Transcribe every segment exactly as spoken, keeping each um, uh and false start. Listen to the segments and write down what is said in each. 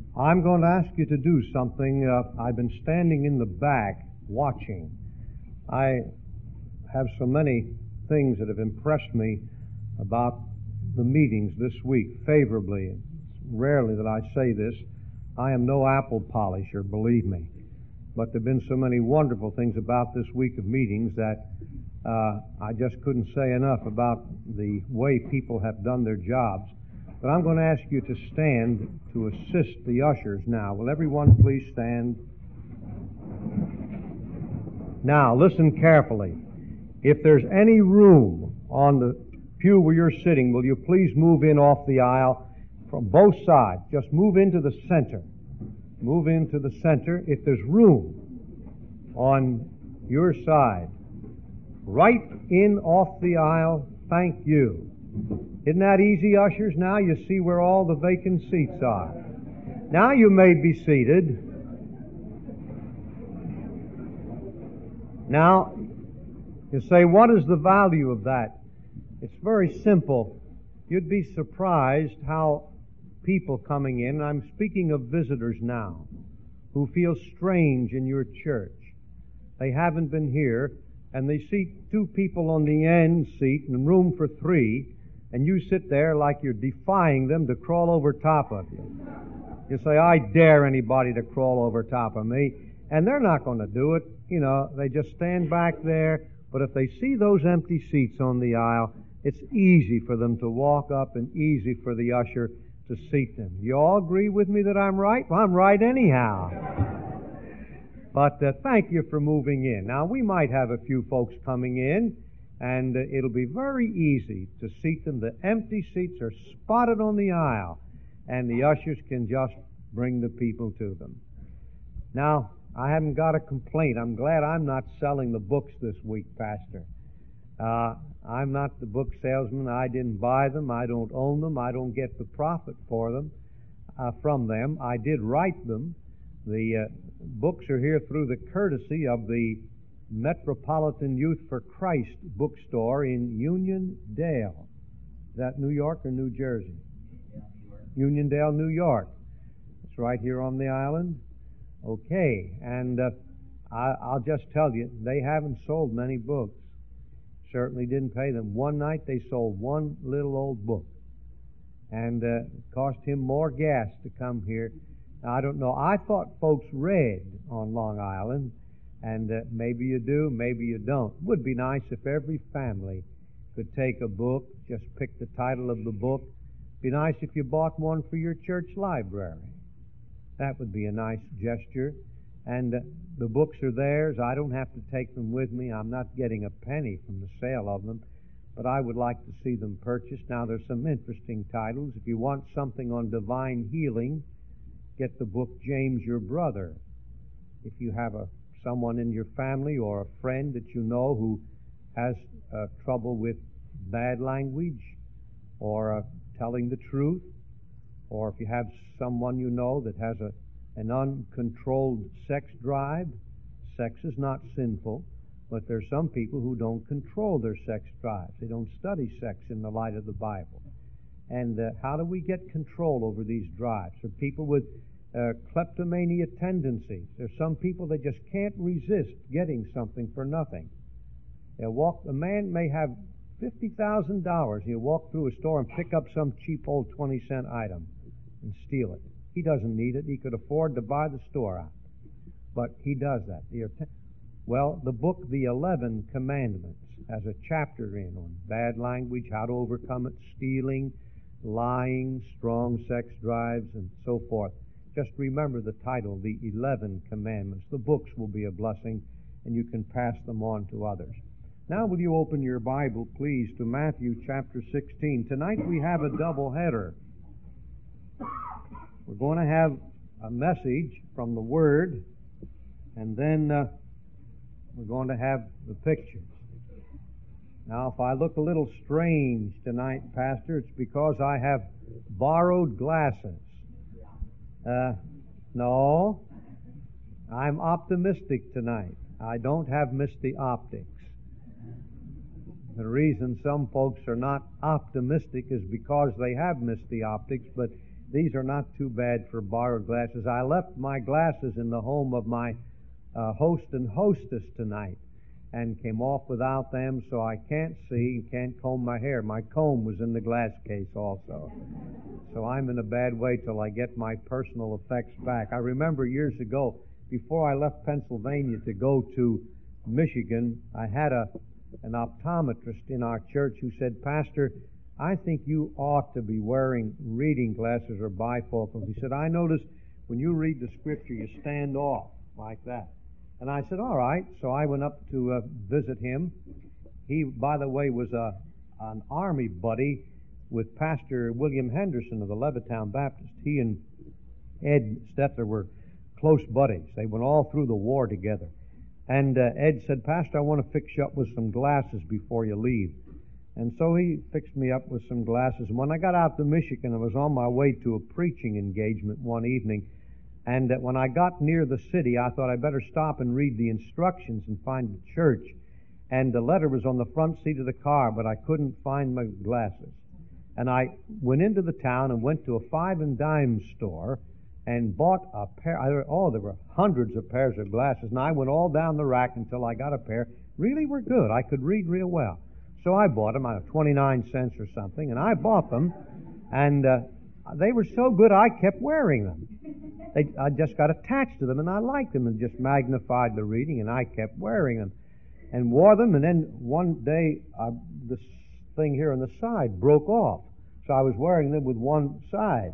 I'm going to ask you to do something. Uh, I've been standing in the back watching. I have so many things that have impressed me about the meetings this week favorably. It's rarely that I say this. I am no apple polisher, believe me. But there have been so many wonderful things about this week of meetings that uh, I just couldn't say enough about the way people have done their jobs. But I'm going to ask you to stand to assist the ushers now. Will everyone please stand? Now, listen carefully. If there's any room on the pew where you're sitting, will you please move in off the aisle from both sides? Just move into the center. Move into the center. If there's room on your side, right in off the aisle, thank you. Isn't that easy, ushers? Now you see where all the vacant seats are. Now you may be seated. Now, you say, what is the value of that? It's very simple. You'd be surprised how people coming in, and I'm speaking of visitors now, who feel strange in your church. They haven't been here, and they see two people on the end seat and room for three, and you sit there like you're defying them to crawl over top of you. You say, I dare anybody to crawl over top of me, and they're not going to do it. You know, they just stand back there, but if they see those empty seats on the aisle, it's easy for them to walk up and easy for the usher to seat them. You all agree with me that I'm right? Well, I'm right anyhow. But uh, thank you for moving in. Now, we might have a few folks coming in, and uh, it'll be very easy to seat them. The empty seats are spotted on the aisle, and the ushers can just bring the people to them. Now, I haven't got a complaint. I'm glad I'm not selling the books this week, Pastor. Uh, I'm not the book salesman. I didn't buy them. I don't own them. I don't get the profit for them, uh, from them. I did write them. The uh, books are here through the courtesy of the Metropolitan Youth for Christ bookstore in Uniondale. Is that New York or New Jersey? Uniondale, New York. It's right here on the island. Okay, and uh, I, I'll just tell you, they haven't sold many books. Certainly didn't pay them. One night they sold one little old book, and uh, it cost him more gas to come here. Now, I don't know. I thought folks read on Long Island, and uh, maybe you do, maybe you don't. It would be nice if every family could take a book, just pick the title of the book. It'd be nice if you bought one for your church library. That would be a nice gesture. And uh, the books are theirs. I don't have to take them with me. I'm not getting a penny from the sale of them, but I would like to see them purchased. Now, there's some interesting titles. If you want something on divine healing, get the book James Your Brother. If you have a someone in your family or a friend that you know who has uh, trouble with bad language or uh, telling the truth, or if you have someone you know that has a an uncontrolled sex drive. Sex is not sinful, but there's some people who don't control their sex drives. They don't study sex in the light of the Bible. And uh, how do we get control over these drives? For people with uh, kleptomania tendencies, there's some people that just can't resist getting something for nothing. They'll walk, a man may have fifty thousand dollars. He'll walk through a store and pick up some cheap old twenty cent item and steal it. He doesn't need it. He could afford to buy the store out. But he does that. Well, the book, The Eleven Commandments, has a chapter in on bad language, how to overcome it, stealing, lying, strong sex drives, and so forth. Just remember the title, The Eleven Commandments. The books will be a blessing, and you can pass them on to others. Now will you open your Bible, please, to Matthew chapter sixteen. Tonight we have a double header. We're going to have a message from the Word, and then uh, we're going to have the pictures. Now, if I look a little strange tonight, Pastor, it's because I have borrowed glasses. Uh, no, I'm optimistic tonight. I don't have misty optics. The reason some folks are not optimistic is because they have misty optics, but these are not too bad for borrowed glasses. I left my glasses in the home of my uh, host and hostess tonight and came off without them, so I can't see and can't comb my hair. My comb was in the glass case also. So I'm in a bad way till I get my personal effects back. I remember years ago, before I left Pennsylvania to go to Michigan, I had a an optometrist in our church who said, "Pastor, I think you ought to be wearing reading glasses or bifocals." He said, "I notice when you read the Scripture, you stand off like that." And I said, "All right." So I went up to uh, visit him. He, by the way, was a an Army buddy with Pastor William Henderson of the Levittown Baptist. He and Ed Stetler were close buddies. They went all through the war together. And uh, Ed said, "Pastor, I want to fix you up with some glasses before you leave." And so he fixed me up with some glasses. And when I got out to Michigan, I was on my way to a preaching engagement one evening. And uh, when I got near the city, I thought I'd better stop and read the instructions and find the church. And the letter was on the front seat of the car, but I couldn't find my glasses. And I went into the town and went to a five and dime store and bought a pair. Oh, there were hundreds of pairs of glasses. And I went all down the rack until I got a pair. Really were good. I could read real well. So I bought them at twenty-nine cents or something, and I bought them, and uh, they were so good I kept wearing them. They, I just got attached to them, and I liked them, and just magnified the reading, and I kept wearing them, and wore them, and then one day uh, this thing here on the side broke off, so I was wearing them with one side.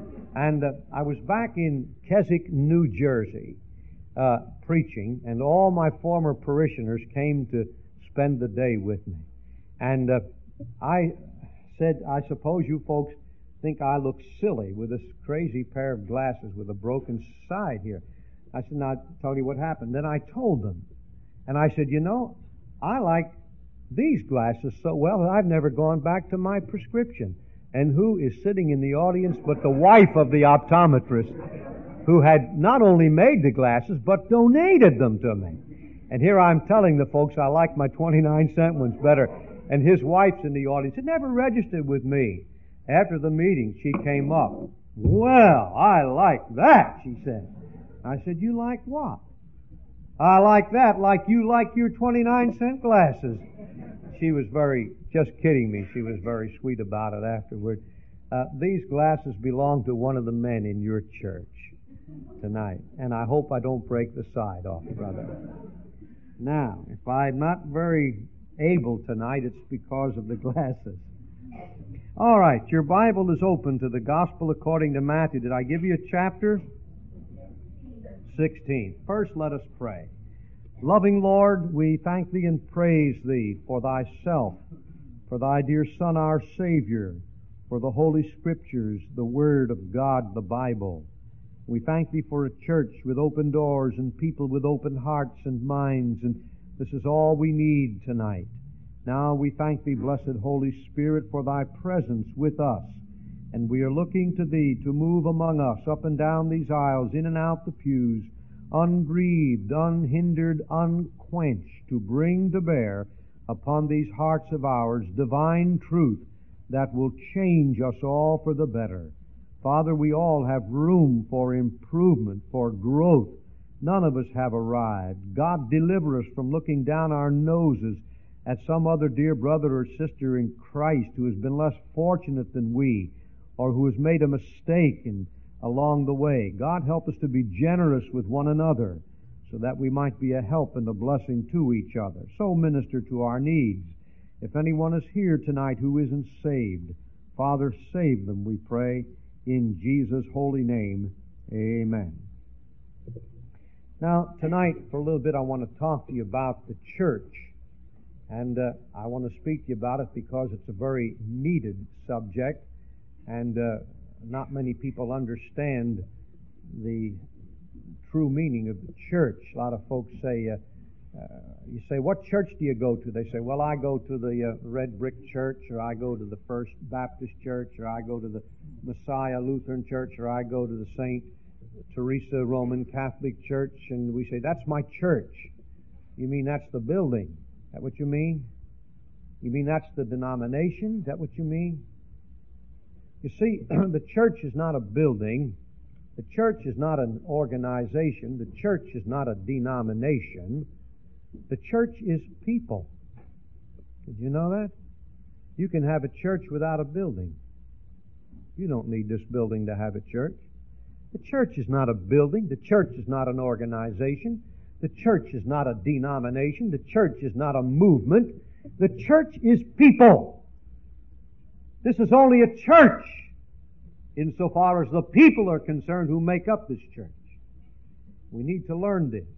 And uh, I was back in Keswick, New Jersey, uh, preaching, and all my former parishioners came to spend the day with me. And uh, I said, "I suppose you folks think I look silly with this crazy pair of glasses with a broken side here." I said, "Now, I'll tell you what happened." Then I told them. And I said, "You know, I like these glasses so well that I've never gone back to my prescription." And who is sitting in the audience but the wife of the optometrist, who had not only made the glasses, but donated them to me. And here I'm telling the folks I like my twenty-nine cent ones better. And his wife's in the audience. It never registered with me. After the meeting, she came up. "Well, I like that," she said. I said, "You like what?" "I like that like you like your twenty-nine cent glasses." She was very, just kidding me. She was very sweet about it afterward. Uh, these glasses belong to one of the men in your church tonight. And I hope I don't break the side off, brother. Now, if I'm not very able tonight, it's because of the glasses. All right, your Bible is open to the Gospel according to Matthew. Did I give you a chapter? sixteen. First, let us pray. Loving Lord, we thank Thee and praise Thee for Thyself, for Thy dear Son, our Savior, for the Holy Scriptures, the Word of God, the Bible. We thank Thee for a church with open doors and people with open hearts and minds, and this is all we need tonight. Now we thank Thee, blessed Holy Spirit, for Thy presence with us, and we are looking to Thee to move among us, up and down these aisles, in and out the pews, ungrieved, unhindered, unquenched, to bring to bear upon these hearts of ours divine truth that will change us all for the better. Father, we all have room for improvement, for growth. None of us have arrived. God, deliver us from looking down our noses at some other dear brother or sister in Christ who has been less fortunate than we, or who has made a mistake in along the way. God, help us to be generous with one another so that we might be a help and a blessing to each other. So minister to our needs. If anyone is here tonight who isn't saved, Father, save them, we pray, in Jesus' holy name. Amen. Now, tonight, for a little bit, I want to talk to you about the church. And uh, I want to speak to you about it because it's a very needed subject, and uh, not many people understand the true meaning of the church. A lot of folks say, uh, uh, you say, "What church do you go to?" They say, "Well, I go to the uh, Red Brick Church, or I go to the First Baptist Church, or I go to the Messiah Lutheran Church, or I go to the Saint Teresa Roman Catholic Church." And we say, "That's my church." You mean that's the building? Is that what you mean? You mean that's the denomination? Is that what you mean? You see, the church is not a building. The church is not an organization. The church is not a denomination. The church is people. Did you know that? You can have a church without a building. You don't need this building to have a church. The church is not a building. The church is not an organization. The church is not a denomination. The church is not a movement. The church is people. This is only a church insofar as the people are concerned who make up this church. We need to learn this.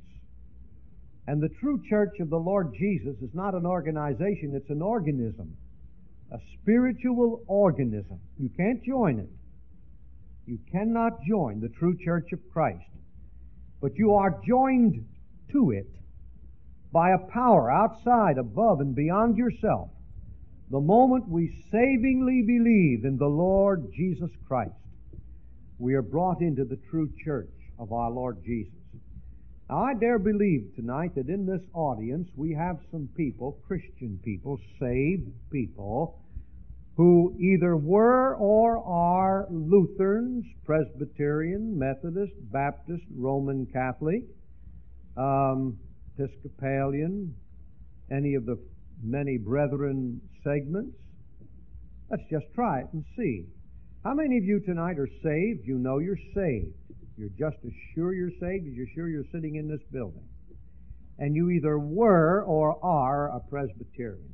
And the true church of the Lord Jesus is not an organization, it's an organism. A spiritual organism. You can't join it. You cannot join the true church of Christ. But you are joined to it by a power outside, above, and beyond yourself. The moment we savingly believe in the Lord Jesus Christ, we are brought into the true church of our Lord Jesus. Now, I dare believe tonight that in this audience we have some people, Christian people, saved people, who either were or are Lutherans, Presbyterian, Methodist, Baptist, Roman Catholic, um, Episcopalian, any of the many brethren segments. Let's just try it and see. How many of you tonight are saved? You know you're saved. You're just as sure you're saved as you're sure you're sitting in this building. And you either were or are a Presbyterian.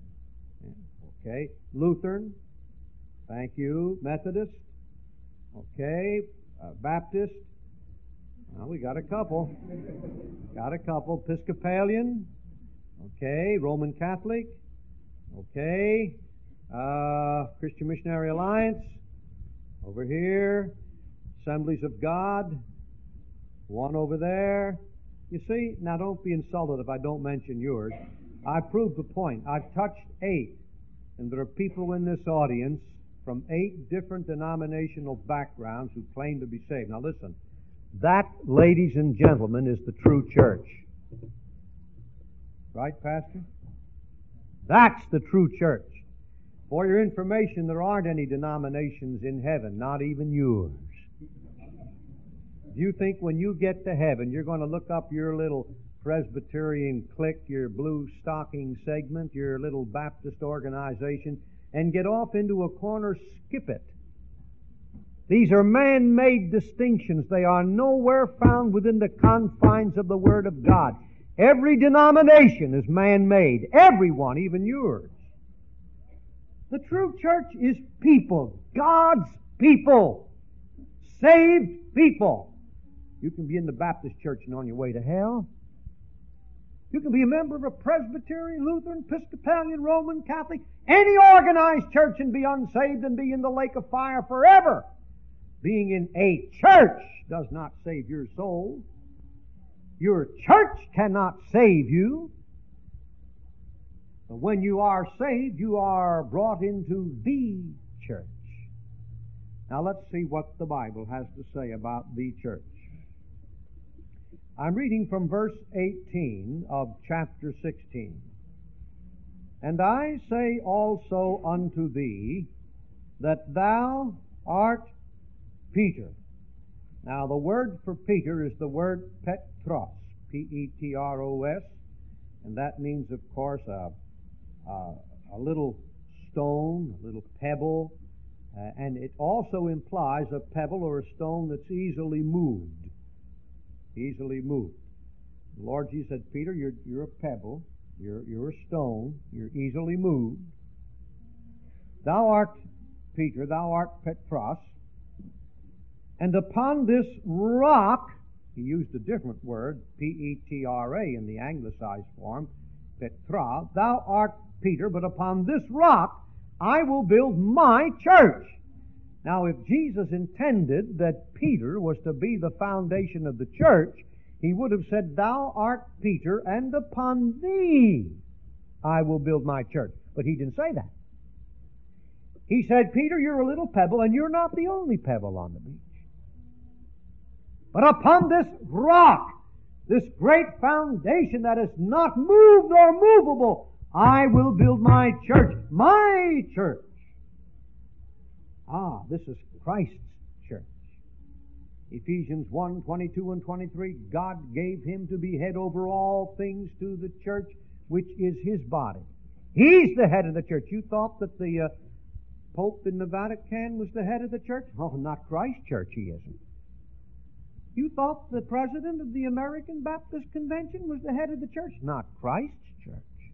Okay. Lutheran. Thank you. Methodist. Okay. Uh, Baptist. Well, we got a couple. Got a couple. Episcopalian. Okay. Roman Catholic. Okay. Uh, Christian Missionary Alliance. Over here. Assemblies of God. One over there. You see, now don't be insulted if I don't mention yours. I proved the point. I've touched eight. And there are people in this audience from eight different denominational backgrounds who claim to be saved. Now listen, that, ladies and gentlemen, is the true church. Right, Pastor? That's the true church. For your information, there aren't any denominations in heaven, not even yours. You think when you get to heaven, you're going to look up your little Presbyterian clique, your blue stocking segment, your little Baptist organization, and get off into a corner, skip it. These are man-made distinctions. They are nowhere found within the confines of the Word of God. Every denomination is man-made. Everyone, even yours. The true church is people. God's people. Saved people. You can be in the Baptist church and on your way to hell. You can be a member of a Presbyterian, Lutheran, Episcopalian, Roman, Catholic, any organized church and be unsaved and be in the lake of fire forever. Being in a church does not save your soul. Your church cannot save you. But when you are saved, you are brought into the church. Now let's see what the Bible has to say about the church. I'm reading from verse eighteen of chapter sixteen. And I say also unto thee that thou art Peter. Now the word for Peter is the word Petros, P E T R O S, and that means, of course, a, a, a little stone, a little pebble, uh, and it also implies a pebble or a stone that's easily moved. Easily moved. The Lord Jesus said, Peter, you're, you're a pebble, you're, you're a stone, you're easily moved. Thou art Peter, thou art Petros, and upon this rock, he used a different word, P E T R A in the anglicized form, Petra, thou art Peter, but upon this rock I will build my church. Now, if Jesus intended that Peter was to be the foundation of the church, he would have said, thou art Peter, and upon thee I will build my church. But he didn't say that. He said, Peter, you're a little pebble, and you're not the only pebble on the beach. But upon this rock, this great foundation that is not moved nor movable, I will build my church, my church. Ah, this is Christ's church. Ephesians one, twenty-two and twenty-three, God gave him to be head over all things to the church, which is his body. He's the head of the church. You thought that the uh, Pope in the Vatican was the head of the church? Oh, not Christ's church, he isn't. You thought the president of the American Baptist Convention was the head of the church? Not Christ's church.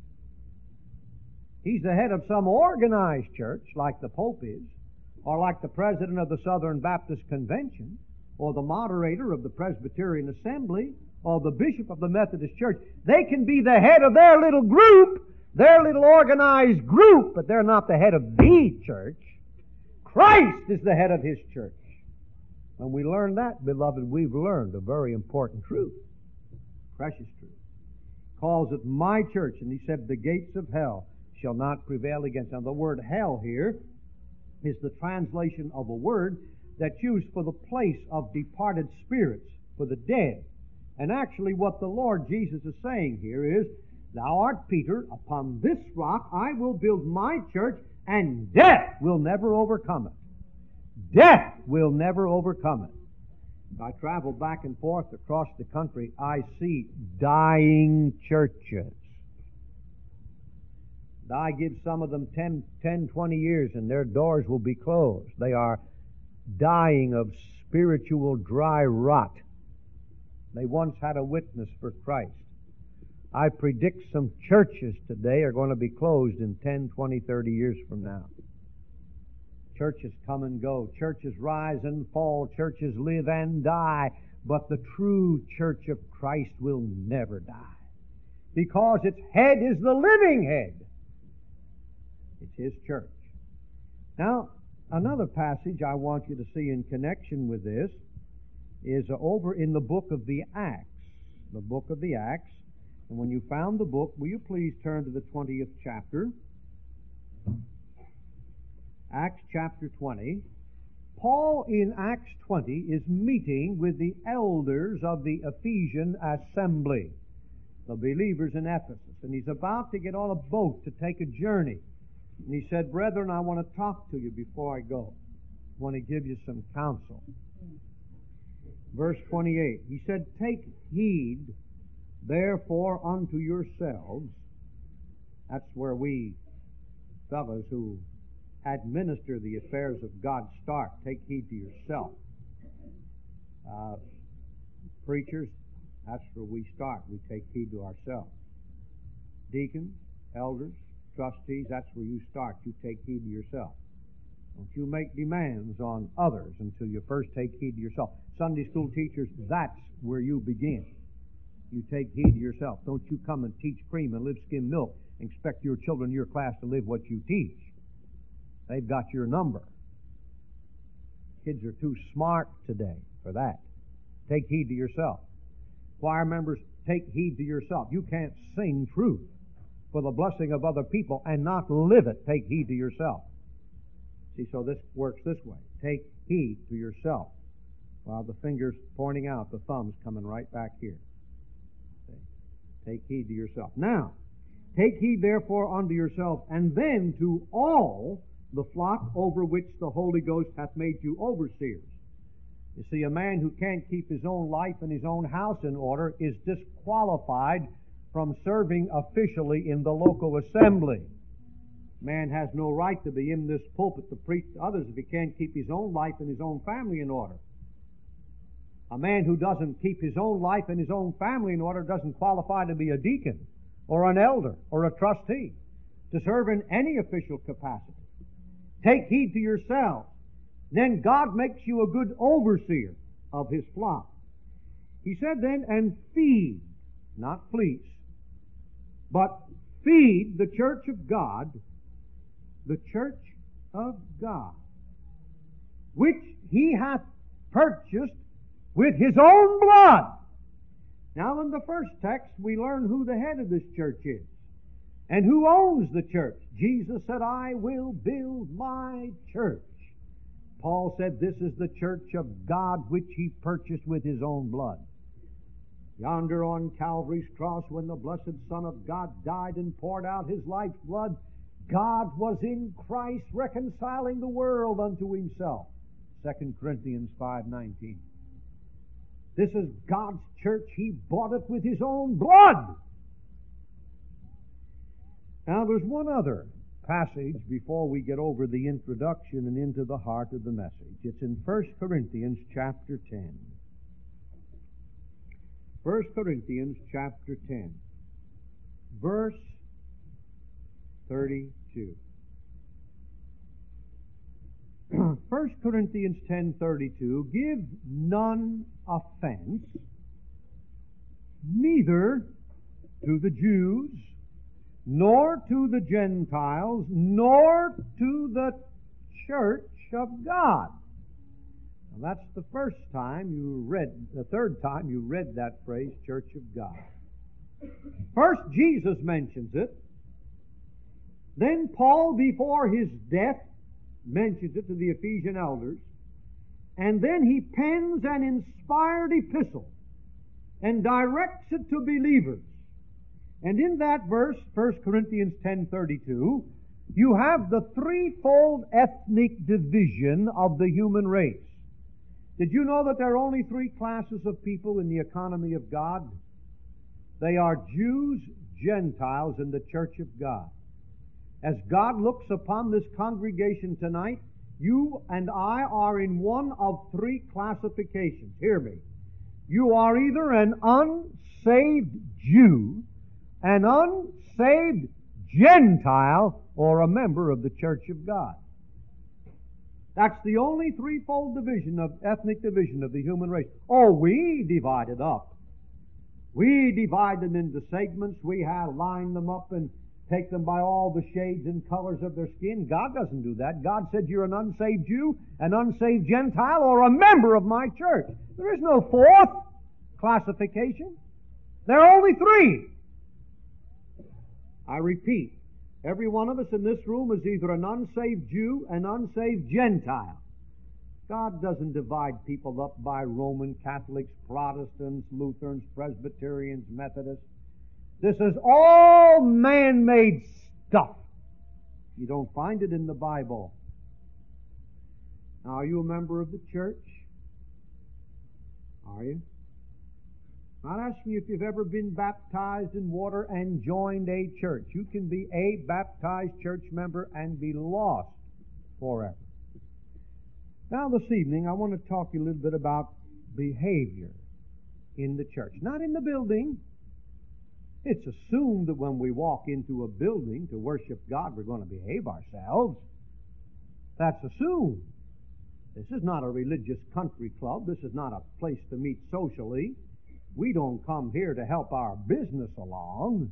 He's the head of some organized church, like the Pope is, or like the president of the Southern Baptist Convention, or the moderator of the Presbyterian Assembly, or the bishop of the Methodist Church. They can be the head of their little group, their little organized group, but they're not the head of the church. Christ is the head of his church. When we learn that, beloved, we've learned a very important truth, precious truth. He calls it my church, and he said, the gates of hell shall not prevail against. Now, the word hell here is the translation of a word that's used for the place of departed spirits, for the dead. And actually what the Lord Jesus is saying here is, thou art Peter, upon this rock I will build my church, and death will never overcome it. Death will never overcome it. I travel back and forth across the country. I see dying churches. I give some of them ten, ten, twenty years and their doors will be closed. They are dying of spiritual dry rot. They once had a witness for Christ. I predict some churches today are going to be closed in ten, twenty, thirty years from now. Churches come and go. Churches rise and fall. Churches live and die. But the true church of Christ will never die, because its head is the living head. It's his church. Now, another passage I want you to see in connection with this is over in the book of the Acts. The book of the Acts. And when you found the book, will you please turn to the twentieth chapter? Acts chapter twenty. Paul in Acts twenty is meeting with the elders of the Ephesian assembly, the believers in Ephesus. And he's about to get on a boat to take a journey. And he said, brethren, I want to talk to you before I go. I want to give you some counsel. Verse twenty-eight, he said, take heed therefore unto yourselves. That's where we fellows who administer the affairs of God start. Take heed to yourself. Uh, preachers, that's where we start. We take heed to ourselves. Deacons, elders, trustees, that's where you start. You take heed to yourself. Don't you make demands on others until you first take heed to yourself. Sunday school teachers, that's where you begin. You take heed to yourself. Don't you come and teach cream and live skim milk and expect your children in your class to live what you teach. They've got your number. Kids are too smart today for that. Take heed to yourself. Choir members, take heed to yourself. You can't sing truth for the blessing of other people and not live it. Take heed to yourself. See, so this works this way. Take heed to yourself. While the finger's pointing out, the thumb's coming right back here. See? Take heed to yourself. Now, take heed therefore unto yourself, and then to all the flock over which the Holy Ghost hath made you overseers. You see, a man who can't keep his own life and his own house in order is disqualified from serving officially in the local assembly. Man has no right to be in this pulpit to preach to others if he can't keep his own life and his own family in order. A man who doesn't keep his own life and his own family in order doesn't qualify to be a deacon or an elder or a trustee, to serve in any official capacity. Take heed to yourselves. Then God makes you a good overseer of his flock. He said then, and feed, not fleece, but feed the church of God, the church of God, which he hath purchased with his own blood. Now in the first text we learn who the head of this church is and who owns the church. Jesus said, I will build my church. Paul said, this is the church of God which he purchased with his own blood. Yonder on Calvary's cross, when the blessed Son of God died and poured out his life's blood, God was in Christ reconciling the world unto himself. Second Corinthians five nineteen. This is God's church. He bought it with his own blood. Now there's one other passage before we get over the introduction and into the heart of the message. It's in First Corinthians chapter ten. First Corinthians chapter ten, verse thirty-two. First Corinthians ten thirty-two, give none offense, neither to the Jews, nor to the Gentiles, nor to the church of God. Now that's the first time you read, the third time you read that phrase, church of God. First Jesus mentions it. Then Paul, before his death, mentions it to the Ephesian elders. And then he pens an inspired epistle and directs it to believers. And in that verse, First Corinthians ten thirty-two, you have the threefold ethnic division of the human race. Did you know that there are only three classes of people in the economy of God? They are Jews, Gentiles, and the church of God. As God looks upon this congregation tonight, you and I are in one of three classifications. Hear me. You are either an unsaved Jew, an unsaved Gentile, or a member of the church of God. That's the only threefold division of ethnic division of the human race. Oh, we divide it up. We divide them into segments. We have lined them up and take them by all the shades and colors of their skin. God doesn't do that. God said you're an unsaved Jew, an unsaved Gentile, or a member of my church. There is no fourth classification. There are only three. I repeat, every one of us in this room is either an unsaved Jew, an unsaved Gentile. God doesn't divide people up by Roman Catholics, Protestants, Lutherans, Presbyterians, Methodists. This is all man-made stuff. You don't find it in the Bible. Now, are you a member of the church? Are you? I'm not asking you if you've ever been baptized in water and joined a church. You can be a baptized church member and be lost forever. Now, this evening, I want to talk to you a little bit about behavior in the church. Not in the building. It's assumed that when we walk into a building to worship God, we're going to behave ourselves. That's assumed. This is not a religious country club. This is not a place to meet socially. We don't come here to help our business along.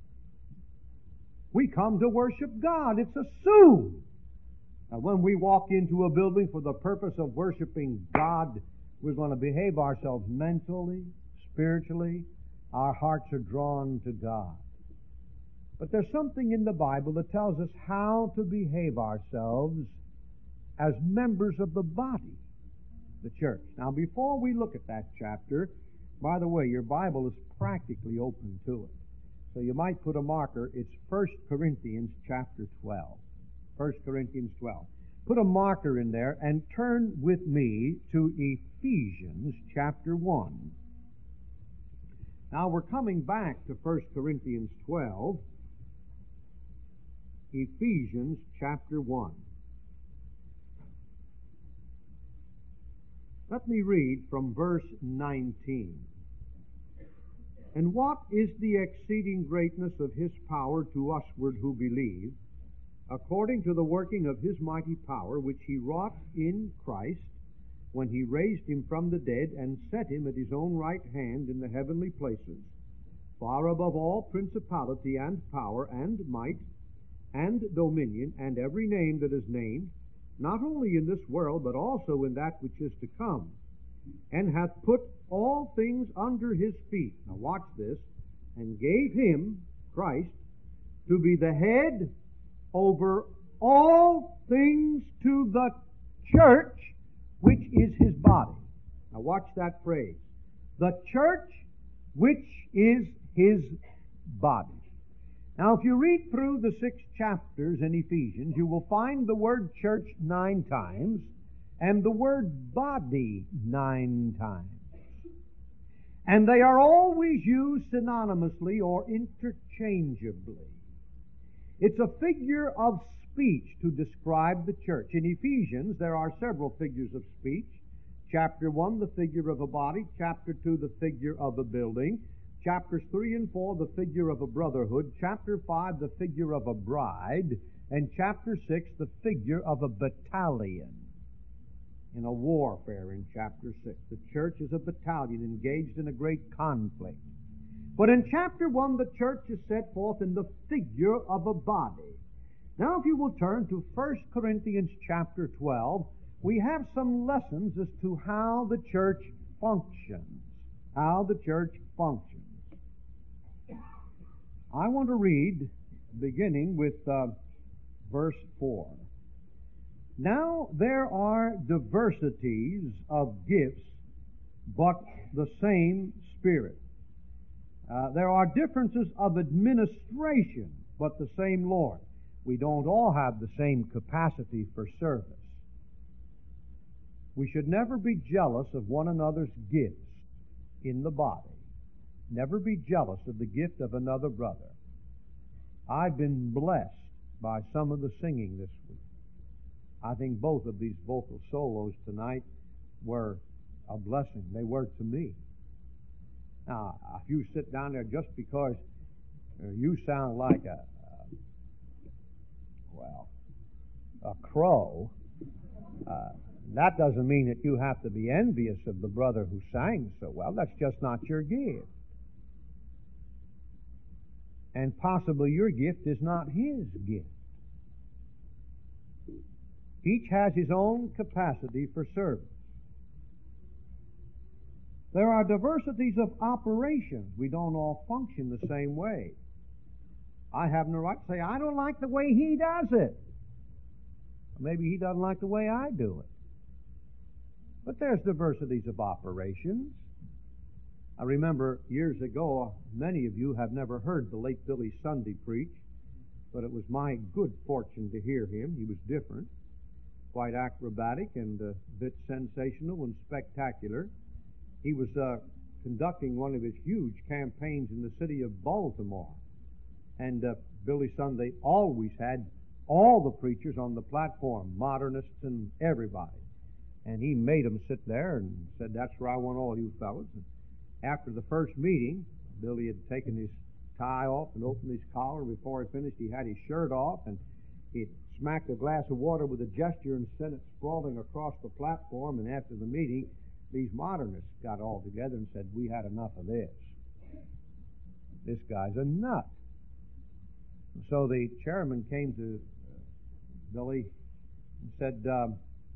We come to worship God. It's assumed. Now, when we walk into a building for the purpose of worshiping God, we're going to behave ourselves mentally, spiritually. Our hearts are drawn to God. But there's something in the Bible that tells us how to behave ourselves as members of the body, the church. Now, before we look at that chapter, by the way, your Bible is practically open to it. So you might put a marker. It's First Corinthians chapter twelve. First Corinthians twelve. Put a marker in there and turn with me to Ephesians chapter one. Now we're coming back to First Corinthians twelve, Ephesians chapter one. Let me read from verse nineteen. And what is the exceeding greatness of His power to usward who believe, according to the working of His mighty power, which He wrought in Christ, when He raised Him from the dead and set Him at His own right hand in the heavenly places, far above all principality and power and might and dominion and every name that is named, not only in this world, but also in that which is to come, and hath put all things under His feet. Now watch this. And gave Him, Christ, to be the head over all things to the church, which is His body. Now watch that phrase. The church, which is His body. Now, if you read through the six chapters in Ephesians, you will find the word church nine times and the word body nine times. And they are always used synonymously or interchangeably. It's a figure of speech to describe the church. In Ephesians, there are several figures of speech. Chapter one, the figure of a body. Chapter two, the figure of a building. Chapters three and four, the figure of a brotherhood. Chapter five, the figure of a bride. And chapter six, the figure of a battalion. In a warfare in chapter six. The church is a battalion engaged in a great conflict. But in chapter one, the church is set forth in the figure of a body. Now, if you will turn to First Corinthians chapter twelve, we have some lessons as to how the church functions. How the church functions. I want to read, beginning with uh, verse four. Now there are diversities of gifts, but the same Spirit. Uh, there are differences of administration, but the same Lord. We don't all have the same capacity for service. We should never be jealous of one another's gifts in the body. Never be jealous of the gift of another brother. I've been blessed by some of the singing this week. I think both of these vocal solos tonight were a blessing. They were to me. Now, if you sit down there just because uh, you sound like a, uh, well, a crow, uh, that doesn't mean that you have to be envious of the brother who sang so well. That's just not your gift. And possibly your gift is not his gift. Each has his own capacity for service. There are diversities of operations. We don't all function the same way. I have no right to say, I don't like the way he does it. Maybe he doesn't like the way I do it. But there's diversities of operations. I remember years ago, many of you have never heard the late Billy Sunday preach, but it was my good fortune to hear him. He was different, quite acrobatic and a bit sensational and spectacular. He was uh, conducting one of his huge campaigns in the city of Baltimore. And uh, Billy Sunday always had all the preachers on the platform, modernists and everybody. And he made them sit there and said, that's where I want all you fellas. And after the first meeting, Billy had taken his tie off and opened his collar. And before he finished, he had his shirt off. And he smacked a glass of water with a gesture and sent it sprawling across the platform. And after the meeting, these modernists got all together and said, we had enough of this. This guy's a nut. So the chairman came to uh, Billy and said, um,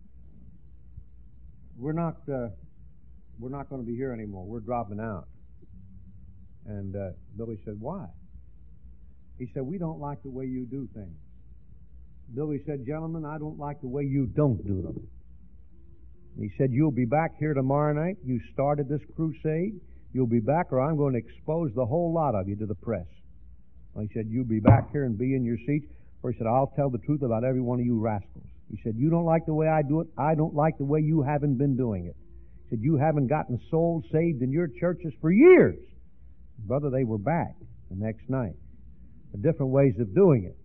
we're not uh, we're not going to be here anymore. We're dropping out. And uh, Billy said, why? He said, we don't like the way you do things. Billy said, gentlemen, I don't like the way you don't do them. He said, you'll be back here tomorrow night. You started this crusade. You'll be back or I'm going to expose the whole lot of you to the press. He said, you'll be back here and be in your seats. Or he said, I'll tell the truth about every one of you rascals. He said, you don't like the way I do it. I don't like the way you haven't been doing it. He said, you haven't gotten souls saved in your churches for years. Brother, they were back the next night. The different ways of doing it.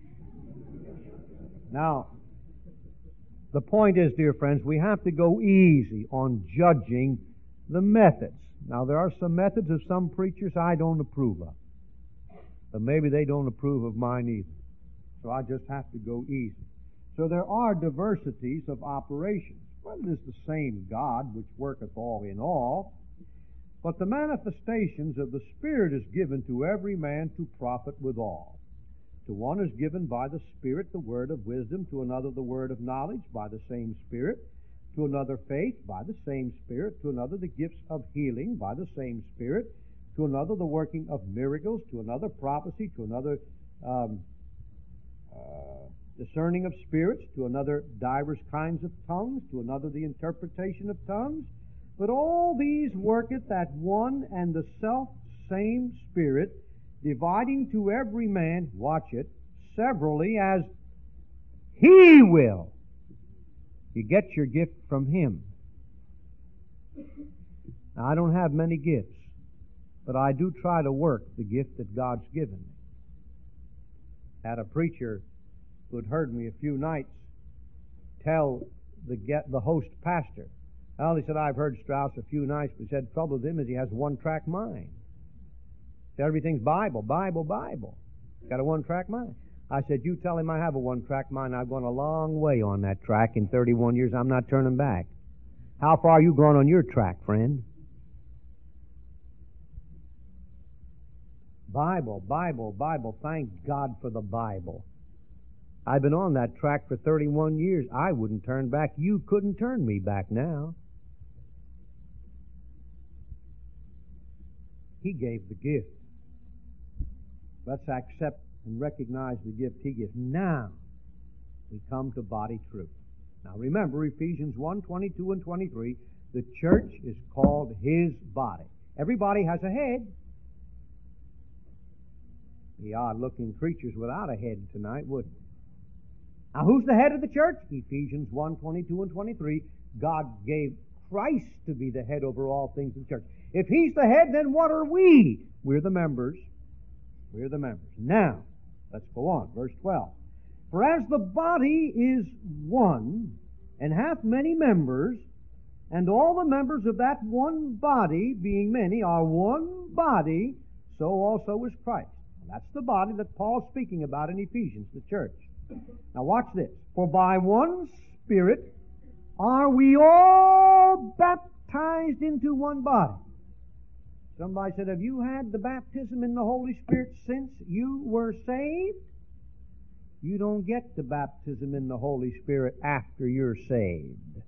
Now, the point is, dear friends, we have to go easy on judging the methods. Now, there are some methods of some preachers I don't approve of. But maybe they don't approve of mine either. So I just have to go easy. So there are diversities of operations. But it is the same God which worketh all in all. But the manifestations of the Spirit is given to every man to profit withal. To one is given by the Spirit the word of wisdom, to another the word of knowledge by the same Spirit, to another faith by the same Spirit, to another the gifts of healing by the same Spirit, to another the working of miracles, to another prophecy, to another um, uh, discerning of spirits, to another divers kinds of tongues, to another the interpretation of tongues. But all these worketh that one and the self same Spirit, dividing to every man, watch it, severally as He will. You get your gift from Him. Now, I don't have many gifts, but I do try to work the gift that God's given me. Had a preacher who had heard me a few nights tell the get the host pastor, well, he said, I've heard Strauss a few nights, but he said, the trouble with him is he has a one-track mind. He said, everything's Bible, Bible, Bible. He's got a one-track mind. I said, you tell him I have a one-track mind. I've gone a long way on that track in thirty-one years. I'm not turning back. How far are you gone on your track, friend? Bible, Bible, Bible. Thank God for the Bible. I've been on that track for thirty-one years. I wouldn't turn back. You couldn't turn me back now. He gave the gift. Let's accept and recognize the gift He gives. Now, we come to body truth. Now remember, Ephesians one, twenty-two and twenty-three, the church is called His body. Everybody has a head. The odd-looking creatures without a head tonight, wouldn't it? Now, who's the head of the church? Ephesians one, twenty-two and twenty-three. God gave Christ to be the head over all things in the church. If He's the head, then what are we? We're the members. We're the members. Now, let's go on. Verse twelve. For as the body is one, and hath many members, and all the members of that one body, being many, are one body, so also is Christ. That's the body that Paul's speaking about in Ephesians, the church. Now watch this. For by one Spirit are we all baptized into one body. Somebody said, have you had the baptism in the Holy Spirit since you were saved? You don't get the baptism in the Holy Spirit after you're saved.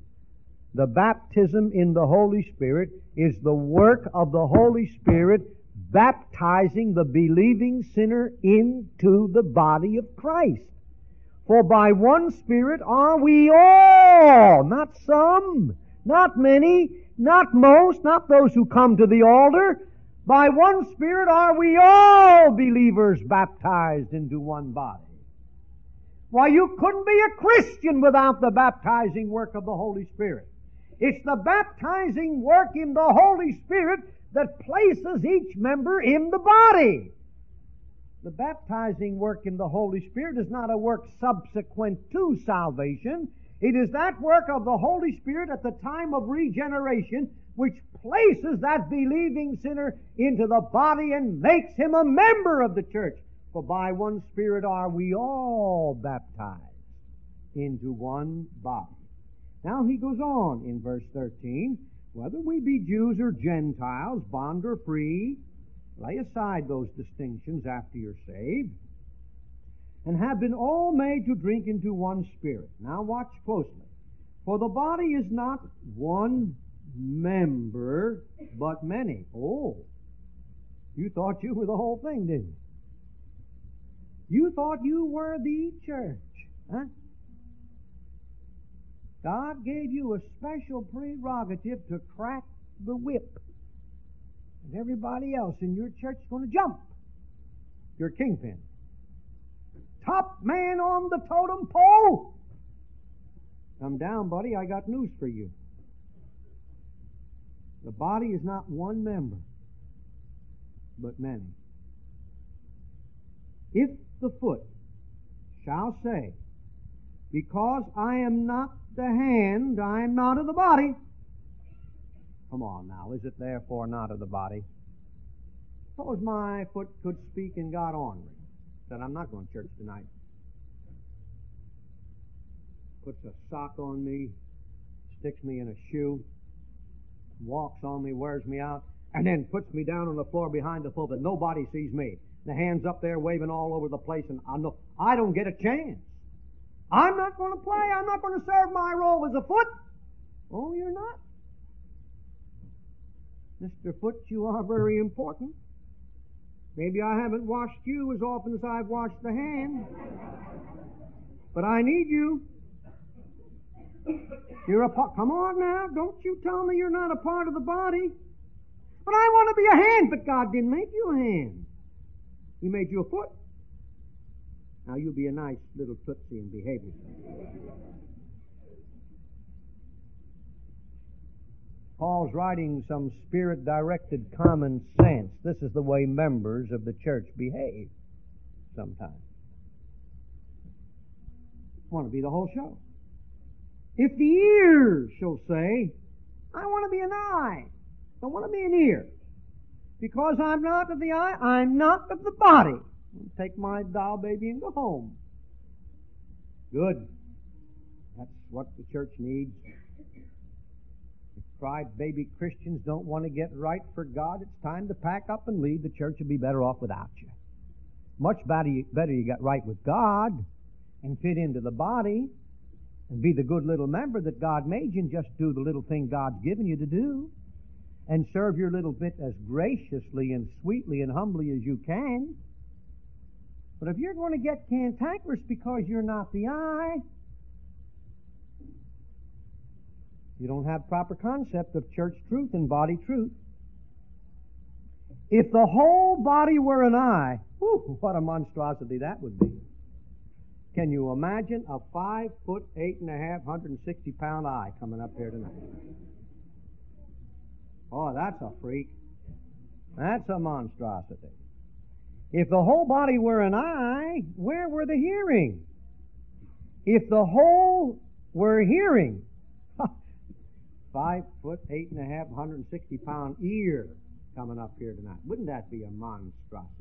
The baptism in the Holy Spirit is the work of the Holy Spirit baptizing the believing sinner into the body of Christ. For by one Spirit are we all, not some, not many, not most, not those who come to the altar. By one Spirit are we all believers baptized into one body. Why, you couldn't be a Christian without the baptizing work of the Holy Spirit. It's the baptizing work in the Holy Spirit that places each member in the body. The baptizing work in the Holy Spirit is not a work subsequent to salvation. It is that work of the Holy Spirit at the time of regeneration which places that believing sinner into the body and makes him a member of the church. For by one Spirit are we all baptized into one body. Now he goes on in verse thirteen, whether we be Jews or Gentiles, bond or free, lay aside those distinctions after you're saved, and have been all made to drink into one Spirit. Now watch closely. For the body is not one member, but many. Oh, you thought you were the whole thing, didn't you? You thought you were the church, huh? God gave you a special prerogative to crack the whip. And everybody else in your church is going to jump. You're kingpin. Top man on the totem pole. Come down, buddy. I got news for you. The body is not one member, but many. If the foot shall say, because I am not the hand, I am not of the body. Come on now, is it therefore not of the body? Suppose my foot could speak and got ornery. Said, I'm not going to church tonight. Puts a sock on me, sticks me in a shoe, walks on me, wears me out, and then puts me down on the floor behind the pulpit. Nobody sees me. The hands up there waving all over the place, and I know I don't get a chance. I'm not going to play. I'm not going to serve my role as a foot. Oh, you're not? Mister Foot, you are very important. Maybe I haven't washed you as often as I've washed the hand. But I need you. You're a part. Come on now. Don't you tell me you're not a part of the body. But I want to be a hand. But God didn't make you a hand. He made you a foot. Now you be a nice little tootsie and behave yourself. Paul's writing some spirit-directed common sense. This is the way members of the church behave sometimes. Want to be the whole show. If the ear shall say, I want to be an eye, I want to be an ear. Because I'm not of the eye, I'm not of the body. I'll take my doll baby and go home. Good. That's what the church needs. If cry-baby Christians don't want to get right for God, it's time to pack up and leave. The church would be better off without you. Much better you, better you get right with God and fit into the body and be the good little member that God made you and just do the little thing God's given you to do and serve your little bit as graciously and sweetly and humbly as you can. But if you're going to get cantankerous because you're not the eye, you don't have proper concept of church truth and body truth. If the whole body were an eye, whew, what a monstrosity that would be. Can you imagine a five foot, eight and a half, one hundred sixty pound eye coming up here tonight? Oh, that's a freak. That's a monstrosity. If the whole body were an eye, where were the hearing? If the whole were hearing, five foot, eight and a half, one hundred sixty pound ear coming up here tonight. Wouldn't that be a monstrosity?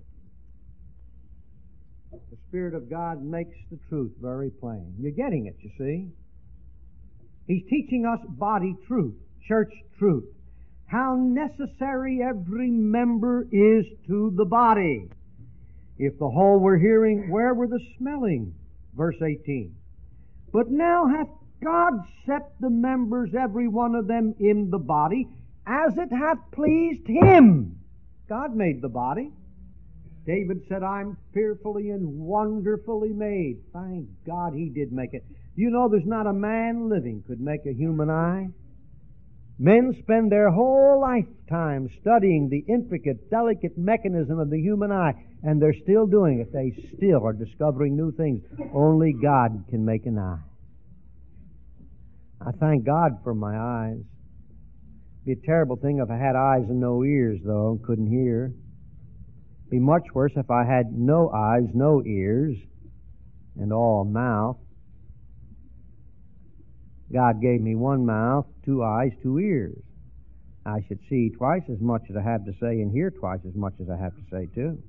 The Spirit of God makes the truth very plain. You're getting it, you see. He's teaching us body truth, church truth, how necessary every member is to the body. If the whole were hearing, where were the smelling? Verse eighteen. But now hath God set the members, every one of them, in the body, as it hath pleased Him. God made the body. David said, I'm fearfully and wonderfully made. Thank God He did make it. Do you know there's not a man living could make a human eye? Men spend their whole lifetime studying the intricate, delicate mechanism of the human eye, and they're still doing it. They still are discovering new things. Only God can make an eye. I thank God for my eyes. It'd be a terrible thing if I had eyes and no ears, though, and couldn't hear. It'd be much worse if I had no eyes, no ears, and all mouth. God gave me one mouth, two eyes, two ears. I should see twice as much as I have to say and hear twice as much as I have to say, too.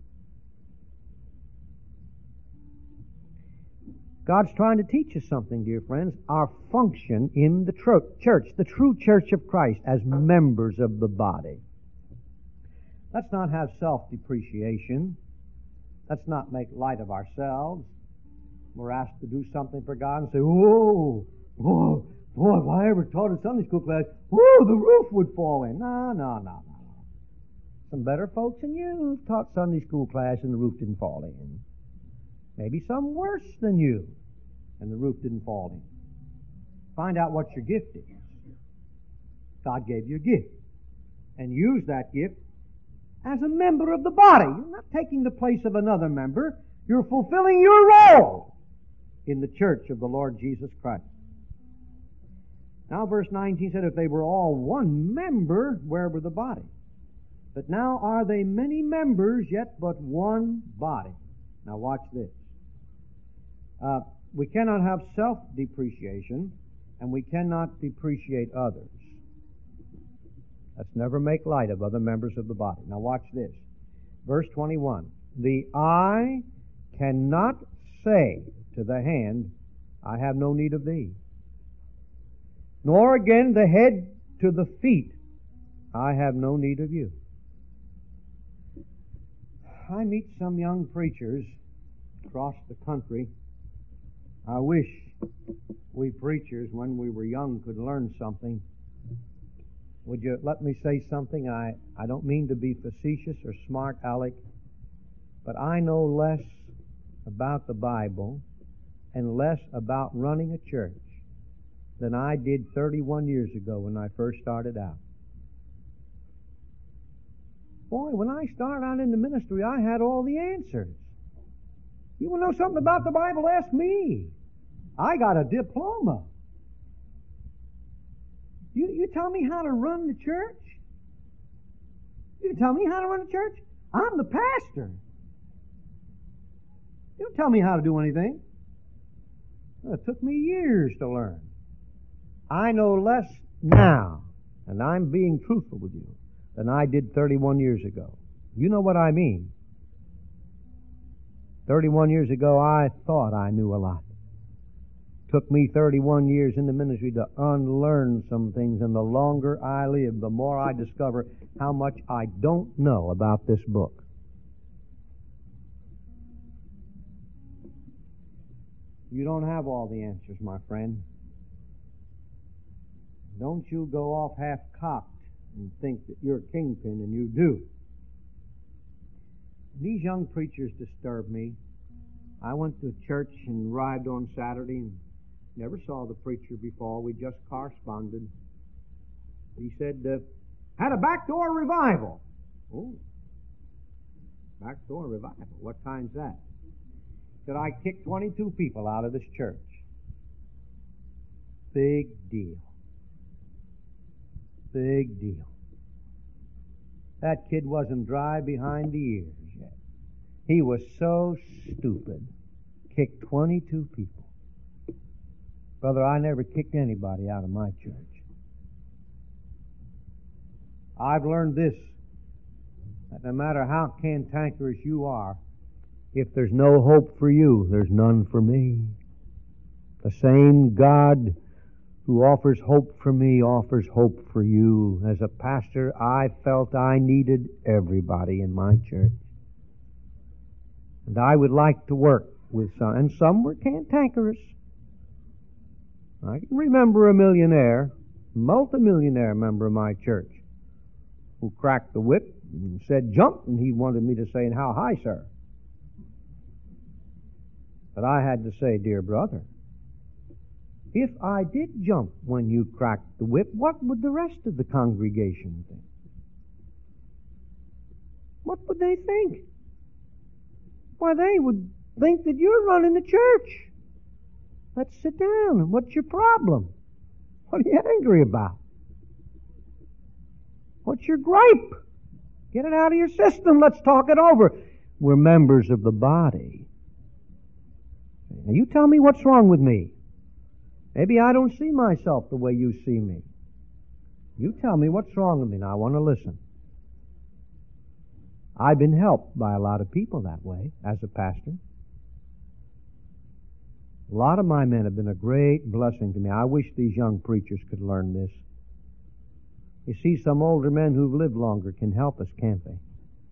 God's trying to teach us something, dear friends. Our function in the tr- church, the true church of Christ, as members of the body. Let's not have self-depreciation. Let's not make light of ourselves. We're asked to do something for God and say, whoa, whoa, boy, if I ever taught a Sunday school class, whoa, the roof would fall in. No, no, no, no. Some better folks than you taught Sunday school class and the roof didn't fall in. Maybe some worse than you, and the roof didn't fall in. Find out what your gift is. God gave you a gift. And use that gift as a member of the body. You're not taking the place of another member. You're fulfilling your role in the church of the Lord Jesus Christ. Now verse nineteen said, if they were all one member, where were the body? But now are they many members, yet but one body. Now watch this. Uh, we cannot have self-depreciation, and we cannot depreciate others. Let's never make light of other members of the body. Now watch this. Verse twenty-one. The eye cannot say to the hand, I have no need of thee. Nor again the head to the feet, I have no need of you. I meet some young preachers across the country. I wish we preachers, when we were young, could learn something. Would you let me say something? I, I don't mean to be facetious or smart aleck, but I know less about the Bible and less about running a church than I did thirty-one years ago when I first started out. Boy, when I started out in the ministry, I had all the answers. You want to know something about the Bible? Ask me. I got a diploma. You, you tell me how to run the church? You tell me how to run the church? I'm the pastor. You don't tell me how to do anything. Well, it took me years to learn. I know less now, and I'm being truthful with you, than I did thirty-one years ago. You know what I mean. thirty-one years ago, I thought I knew a lot. Took me thirty-one years in the ministry to unlearn some things, and the longer I live, the more I discover how much I don't know about this book. You don't have all the answers, my friend. Don't you go off half-cocked and think that you're a kingpin, and you do. These young preachers disturb me. I went to church and arrived on Saturday and never saw the preacher before. We just corresponded. He said, uh, had a backdoor revival. Oh, backdoor revival. What kind's that? Said, I kicked twenty-two people out of this church. Big deal. Big deal. That kid wasn't dry behind the ears yet. He was so stupid. Kicked twenty-two people. Brother, I never kicked anybody out of my church. I've learned this, that no matter how cantankerous you are, if there's no hope for you, there's none for me. The same God who offers hope for me offers hope for you. As a pastor, I felt I needed everybody in my church. And I would like to work with some, and some were cantankerous. I can remember a millionaire, multimillionaire member of my church, who cracked the whip and said, jump, and he wanted me to say, and how high, sir? But I had to say, dear brother, if I did jump when you cracked the whip, what would the rest of the congregation think? What would they think? Why, they would think that you're running the church. Let's sit down. What's your problem? What are you angry about? What's your gripe? Get it out of your system. Let's talk it over. We're members of the body. Now, you tell me what's wrong with me. Maybe I don't see myself the way you see me. You tell me what's wrong with me. Now, I want to listen. I've been helped by a lot of people that way as a pastor. A lot of my men have been a great blessing to me. I wish these young preachers could learn this. You see, some older men who've lived longer can help us, can't they?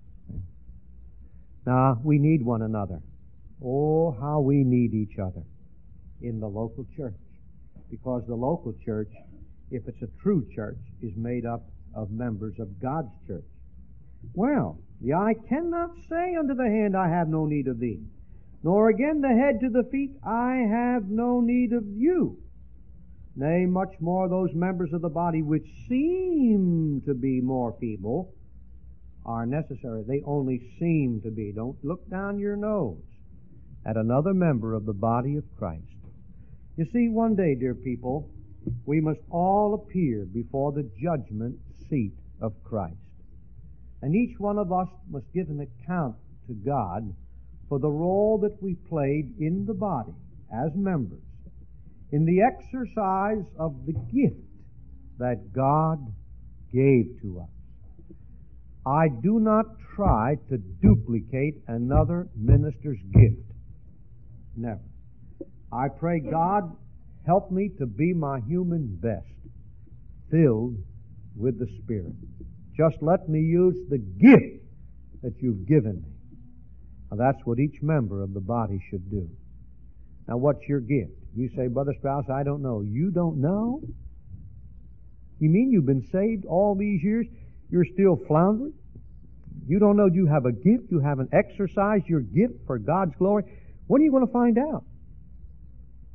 Now, we need one another. Oh, how we need each other in the local church. Because the local church, if it's a true church, is made up of members of God's church. Well, the eye cannot say unto the hand, I have no need of thee. Nor again the head to the feet, I have no need of you. Nay, much more those members of the body which seem to be more feeble are necessary. They only seem to be. Don't look down your nose at another member of the body of Christ. You see, one day, dear people, we must all appear before the judgment seat of Christ. And each one of us must give an account to God for the role that we played in the body as members, in the exercise of the gift that God gave to us. I do not try to duplicate another minister's gift. Never. I pray, God, help me to be my human best, filled with the Spirit. Just let me use the gift that you've given me. Now, that's what each member of the body should do. Now, what's your gift? You say, Brother Strauss, I don't know. You don't know? You mean you've been saved all these years? You're still floundering? You don't know you have a gift? You haven't exercised your gift for God's glory? When are you going to find out?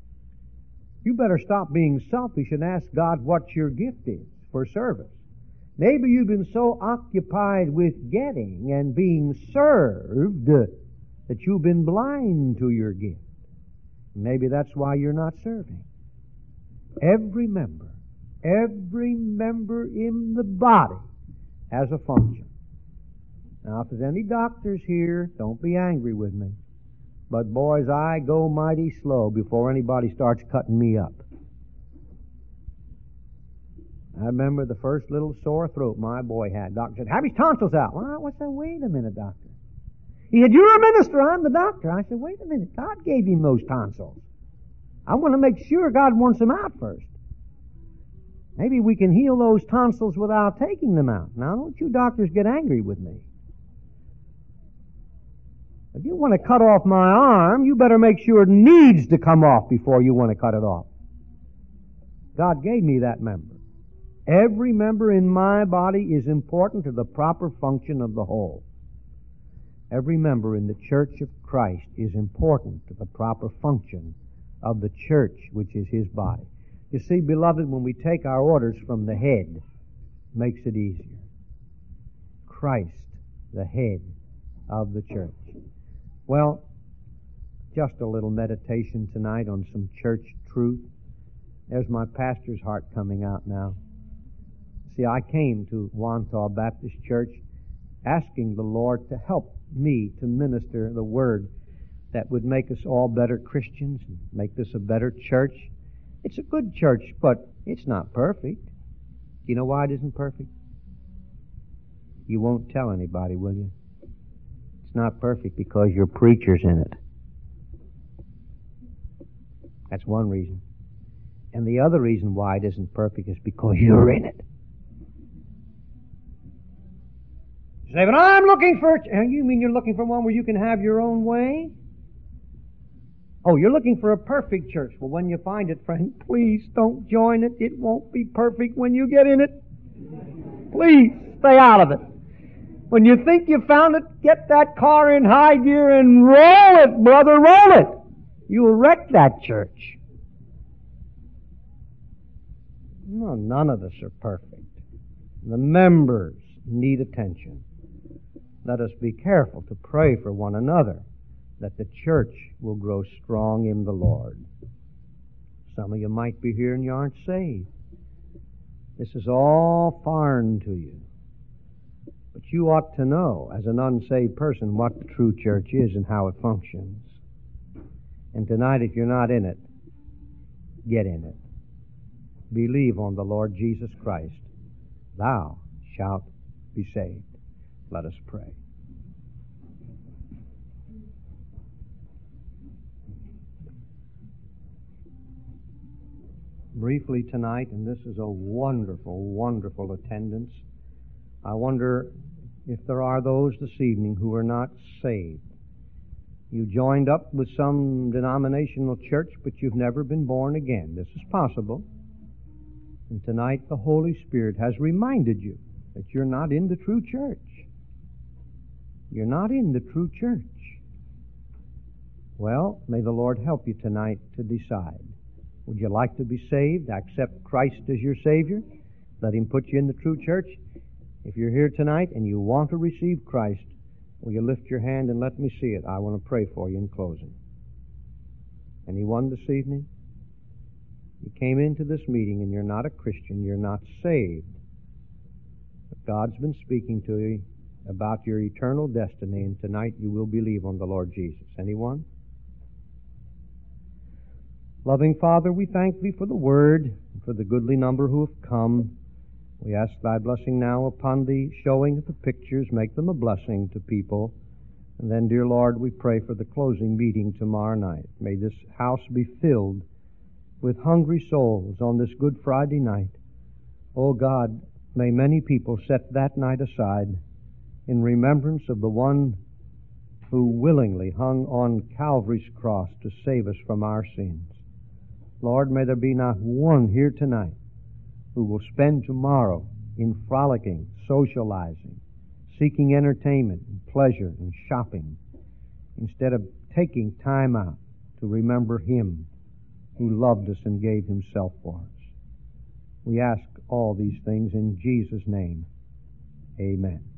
You better stop being selfish and ask God what your gift is for service. Maybe you've been so occupied with getting and being served that you've been blind to your gift. Maybe that's why you're not serving. Every member, every member in the body has a function. Now, if there's any doctors here, don't be angry with me. But boys, I go mighty slow before anybody starts cutting me up. I remember the first little sore throat my boy had. Doctor said, have his tonsils out. Well, what's that? Wait a minute, doctor. He said, you're a minister, I'm the doctor. I said, wait a minute, God gave him those tonsils. I want to make sure God wants them out first. Maybe we can heal those tonsils without taking them out. Now, don't you doctors get angry with me. If you want to cut off my arm, you better make sure it needs to come off before you want to cut it off. God gave me that member. Every member in my body is important to the proper function of the whole. Every member in the Church of Christ is important to the proper function of the church, which is His body. You see, beloved, when we take our orders from the head, it makes it easier. Christ, the head of the church. Well, just a little meditation tonight on some church truth. There's my pastor's heart coming out now. See, I came to Wantagh Baptist Church asking the Lord to help me to minister the Word that would make us all better Christians and make this a better church. It's a good church, but it's not perfect. You know why it isn't perfect? You won't tell anybody, will you? It's not perfect because your preacher's in it. That's one reason. And the other reason why it isn't perfect is because you're in it. You say, but I'm looking for... You mean you're looking for one where you can have your own way? Oh, you're looking for a perfect church. Well, when you find it, friend, please don't join it. It won't be perfect when you get in it. Please, stay out of it. When you think you found it, get that car in high gear and roll it, brother, roll it. You'll wreck that church. No, none of us are perfect. The members need attention. Let us be careful to pray for one another, that the church will grow strong in the Lord. Some of you might be here and you aren't saved. This is all foreign to you. But you ought to know, as an unsaved person, what the true church is and how it functions. And tonight, if you're not in it, get in it. Believe on the Lord Jesus Christ. Thou shalt be saved. Let us pray. Briefly tonight, and this is a wonderful, wonderful attendance. I wonder if there are those this evening who are not saved. You joined up with some denominational church, but you've never been born again. This is possible. And tonight the Holy Spirit has reminded you that you're not in the true church. You're not in the true church. Well, may the Lord help you tonight to decide. Would you like to be saved? Accept Christ as your Savior? Let Him put you in the true church? If you're here tonight and you want to receive Christ, will you lift your hand and let me see it? I want to pray for you in closing. Anyone this evening? You came into this meeting and you're not a Christian, you're not saved. But God's been speaking to you about your eternal destiny, and tonight you will believe on the Lord Jesus. Anyone? Loving Father, we thank Thee for the Word, and for the goodly number who have come. We ask Thy blessing now upon the showing of the pictures. Make them a blessing to people. And then, dear Lord, we pray for the closing meeting tomorrow night. May this house be filled with hungry souls on this Good Friday night. Oh God, may many people set that night aside in remembrance of the one who willingly hung on Calvary's cross to save us from our sins. Lord, may there be not one here tonight who will spend tomorrow in frolicking, socializing, seeking entertainment and pleasure and shopping, instead of taking time out to remember Him who loved us and gave Himself for us. We ask all these things in Jesus' name. Amen.